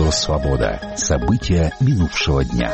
Радио «Свобода». События минувшего дня.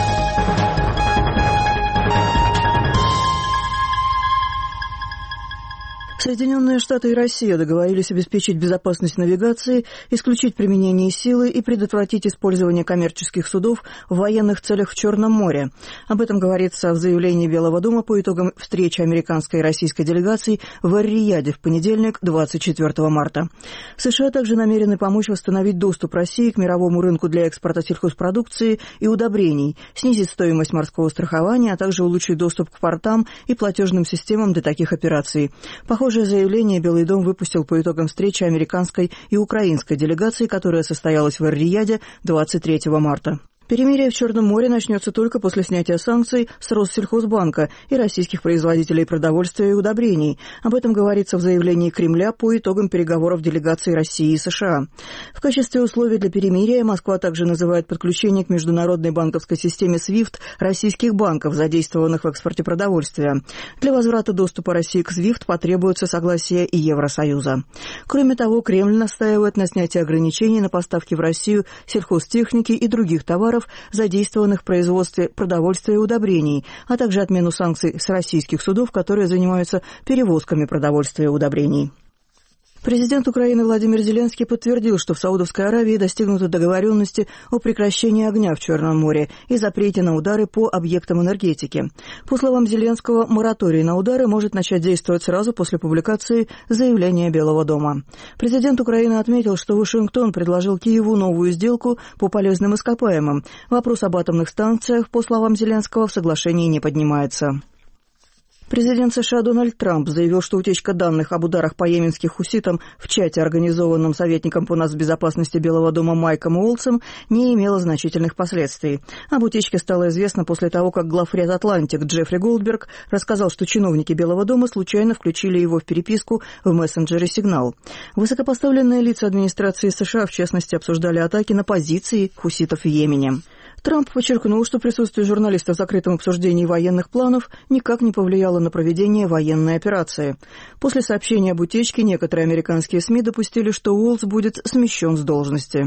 Соединенные Штаты и Россия договорились обеспечить безопасность навигации, исключить применение силы и предотвратить использование коммерческих судов в военных целях в Черном море. Об этом говорится в заявлении Белого дома по итогам встречи американской и российской делегаций в Эр-Рияде в понедельник, 24 марта. США также намерены помочь восстановить доступ России к мировому рынку для экспорта сельхозпродукции и удобрений, снизить стоимость морского страхования, а также улучшить доступ к портам и платежным системам для таких операций. Похожее заявление Белый дом выпустил по итогам встречи американской и украинской делегаций, которая состоялась в Эр-Рияде 23 марта. Перемирие в Черном море начнется только после снятия санкций с Россельхозбанка и российских производителей продовольствия и удобрений. Об этом говорится в заявлении Кремля по итогам переговоров делегаций России и США. В качестве условий для перемирия Москва также называет подключение к международной банковской системе SWIFT российских банков, задействованных в экспорте продовольствия. Для возврата доступа России к SWIFT потребуется согласие и Евросоюза. Кроме того, Кремль настаивает на снятии ограничений на поставки в Россию сельхозтехники и других товаров, задействованных в производстве продовольствия и удобрений, а также отмену санкций с российских судов, которые занимаются перевозками продовольствия и удобрений. Президент Украины Владимир Зеленский подтвердил, что в Саудовской Аравии достигнуты договоренности о прекращении огня в Черном море и запрете на удары по объектам энергетики. По словам Зеленского, мораторий на удары может начать действовать сразу после публикации заявления Белого дома. Президент Украины отметил, что Вашингтон предложил Киеву новую сделку по полезным ископаемым. Вопрос об атомных станциях, по словам Зеленского, в соглашении не поднимается. Президент США Дональд Трамп заявил, что утечка данных об ударах по йеменским хуситам в чате, организованном советником по нацбезопасности Белого дома Майком Уолтсом, не имела значительных последствий. Об утечке стало известно после того, как главред «Атлантик» Джеффри Голдберг рассказал, что чиновники Белого дома случайно включили его в переписку в мессенджере «Сигнал». Высокопоставленные лица администрации США, в частности, обсуждали атаки на позиции хуситов в Йемене. Трамп подчеркнул, что присутствие журналистов в закрытом обсуждении военных планов никак не повлияло на проведение военной операции. После сообщения об утечке некоторые американские СМИ допустили, что Уолтс будет смещен с должности.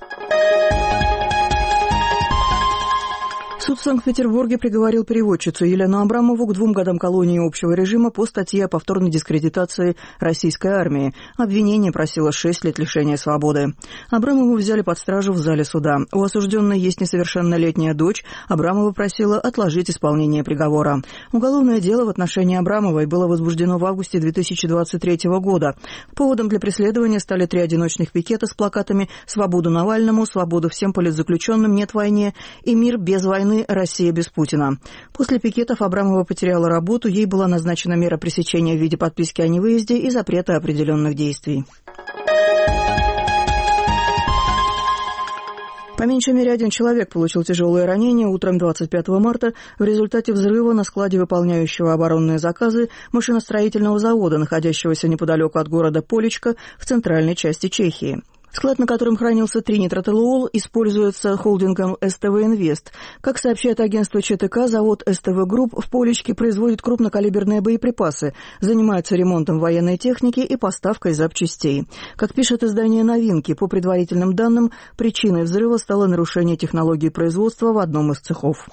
Суд в Санкт-Петербурге приговорил переводчицу Елену Абрамову к 2 годам колонии общего режима по статье о повторной дискредитации российской армии. Обвинение просило 6 лет лишения свободы. Абрамову взяли под стражу в зале суда. У осужденной есть несовершеннолетняя дочь. Абрамова просила отложить исполнение приговора. Уголовное дело в отношении Абрамовой было возбуждено в августе 2023 года. Поводом для преследования стали 3 одиночных пикета с плакатами «Свободу Навальному», «Свободу всем политзаключенным», «Нет войне» и «Мир без войны. Россия без Путина». После пикетов Абрамова потеряла работу, ей была назначена мера пресечения в виде подписки о невыезде и запрета определенных действий. По меньшей мере 1 человек получил тяжелые ранения утром 25 марта в результате взрыва на складе выполняющего оборонные заказы машиностроительного завода, находящегося неподалеку от города Полечка в центральной части Чехии. Склад, на котором хранился тринитротолуол, используется холдингом СТВ Инвест. Как сообщает агентство ЧТК, завод СТВ Групп в Полечке производит крупнокалиберные боеприпасы, занимается ремонтом военной техники и поставкой запчастей. Как пишет издание «Новинки», по предварительным данным, причиной взрыва стало нарушение технологии производства в одном из цехов.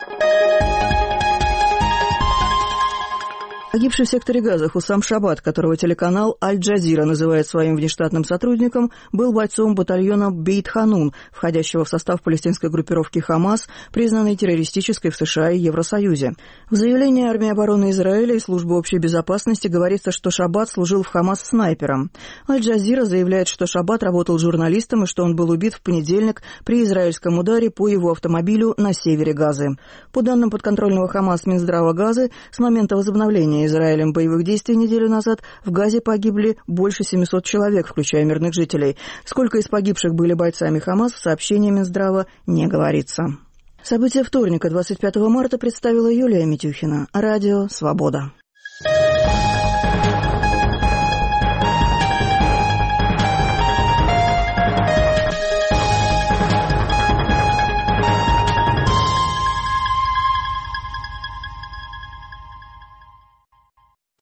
Погибший в секторе Газа Хуссам Шабат, которого телеканал Аль-Джазира называет своим внештатным сотрудником, был бойцом батальона Бейт-Ханун, входящего в состав палестинской группировки «Хамас», признанной террористической в США и Евросоюзе. В заявлении армии обороны Израиля и службы общей безопасности говорится, что Шабат служил в «Хамас» снайпером. Аль-Джазира заявляет, что Шабат работал журналистом и что он был убит в понедельник при израильском ударе по его автомобилю на севере Газы. По данным подконтрольного «Хамас» Минздрава Газы, с момента возобновления Израилем боевых действий неделю назад в Газе погибли больше 700 человек, включая мирных жителей. Сколько из погибших были бойцами Хамас, в сообщении Минздрава не говорится. События вторника, 25 марта, представила Юлия Митюхина. Радио «Свобода».